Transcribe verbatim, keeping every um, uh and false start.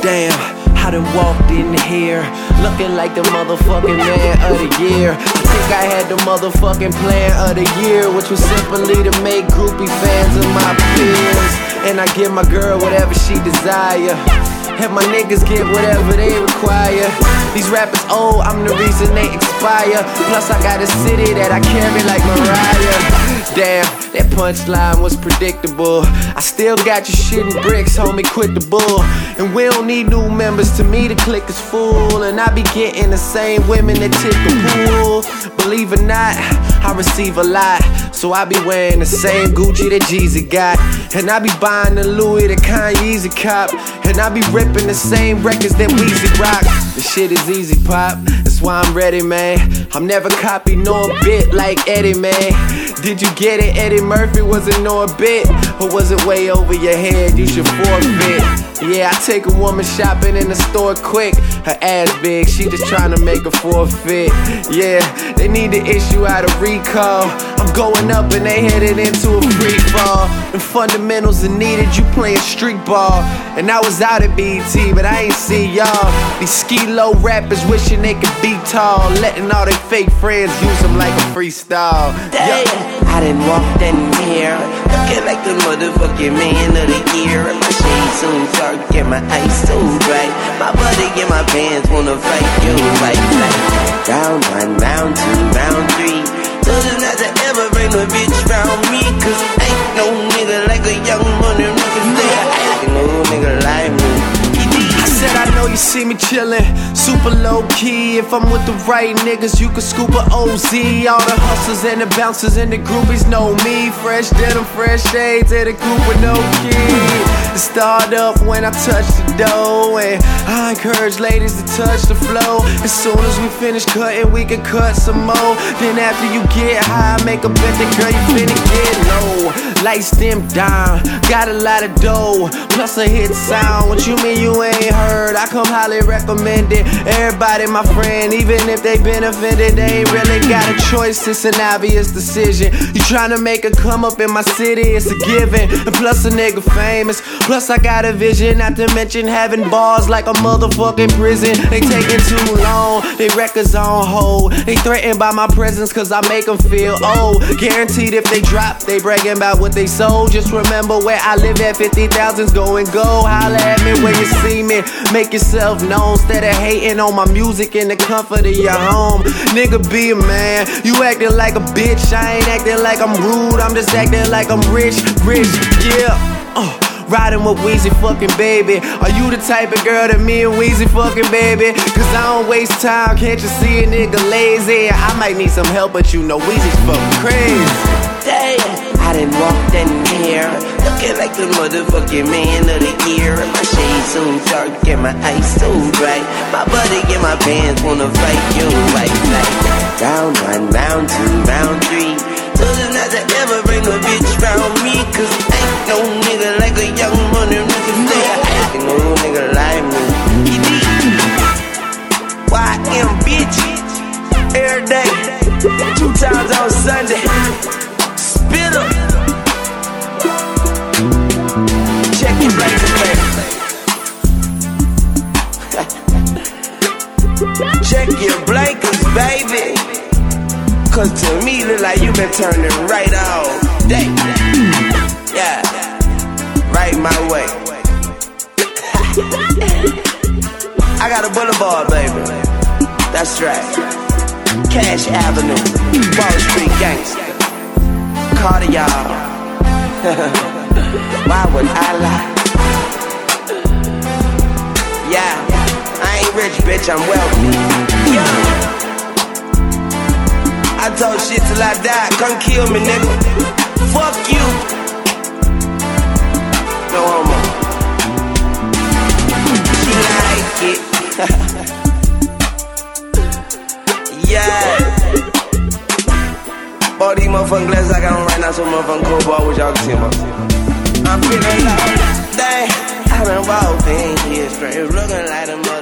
Damn, I done walked in here looking like the motherfucking man of the year. I think I had the motherfucking plan of the year, which was simply to make groupie fans of my peers. And I give my girl whatever she desire, and my niggas get whatever they require. These rappers old, I'm the reason they expire. Plus I got a city that I carry like Mariah. Damn, that punchline was predictable. I still got your shit in bricks, homie, quit the bull. And we don't need new members, to me the clique is full. And I be getting the same women that tip the pool. Believe it or not, I receive a lot, so I be wearing the same Gucci that Jeezy got. And I be buying the Louis that Kanye's a cop. And I be ripping the same records that Weezy rock. The shit is easy, pop, that's why I'm ready, man. I'm never copy nor a bit like Eddie, man. Did you get it? Eddie Murphy wasn't no bit, or was it way over your head? You should forfeit. Yeah, I take a woman shopping in the store quick. Her ass big, she just trying to make a forfeit. Yeah, they need to issue out a recall. I'm going up and they headed into a free fall. The fundamentals are needed, you playing street ball. And I was out at B E T, but I ain't see y'all. These ski low rappers wishing they could be tall, letting all their fake friends use them like a freestyle. Damn, I done walked in here looking like the motherfucking man of the year. And my shades so dark and my eyes so bright. My buddy and my pants wanna fight, yo, fight, fight. Round one, round two, round three. Told you not to ever bring a bitch round me, cause ain't no nigga like a young money nigga. Ain't no nigga like me. I said I know you see me chillin', super low key. If I'm with the right niggas, you can scoop a O Z. All the hustlers and the bouncers and the groupies know me. Fresh denim, fresh shades, and a group with no key. It start up when I touch the dough, and I encourage ladies to touch the flow. As soon as we finish cutting, we can cut some more. Then after you get high, make a bet that girl you finna get low. Lights dim down, got a lot of dough, plus a hit sound. What you mean you ain't heard? I come highly recommended. Everybody my friend, even if they been offended, they ain't really got a choice, it's an obvious decision. You tryna make a come up in my city, it's a given. And plus a nigga famous, plus I got a vision. Not to mention having bars like a motherfucking prison. They taking too long, they records on hold. They threatened by my presence cause I make them feel old. Guaranteed if they drop, they bragging about what they sold. Just remember where I live at, fifty thousands go and go. Holla at me when you see me, make yourself known. Instead of hating on my music in the comfort of your home. Nigga, be a man, you acting like a bitch. I ain't acting like I'm rude, I'm just acting like I'm rich, rich, yeah. uh. Riding with Weezy fucking baby. Are you the type of girl that me and Weezy fucking baby? Cause I don't waste time, can't you see a nigga lazy? I might need some help, but you know Weezy's fucking crazy. Damn, I done walked in here looking like the motherfucking man of the year. And my shades so dark and my eyes so bright. My buddy and my pants wanna fight, yo, fight, fight. Round one, round two, round three. Told you not to ever bring a bitch round me, cause ain't no nigga like a young money nigga. Ain't no nigga like me. Y M bitch, every day, two times on Sunday. Spit up. Check your blankets, baby. Check your blankets, baby. Cause to me, look like you been turning right all day. Yeah, right my way. I got a boulevard, baby. That's right. Cash Avenue, Wall Street gangster. Carter, y'all. Why would I lie? Yeah, I ain't rich, bitch, I'm wealthy. Yeah. I talk shit till I die, come kill me, nigga. Fuck you. No homo. She like it. Yeah. All these motherfucking glasses I got on right now, so motherfucking cool ball with y'all can see about. I'm feeling loud. Dang, I done walked in here straight, looking like a motherfucker.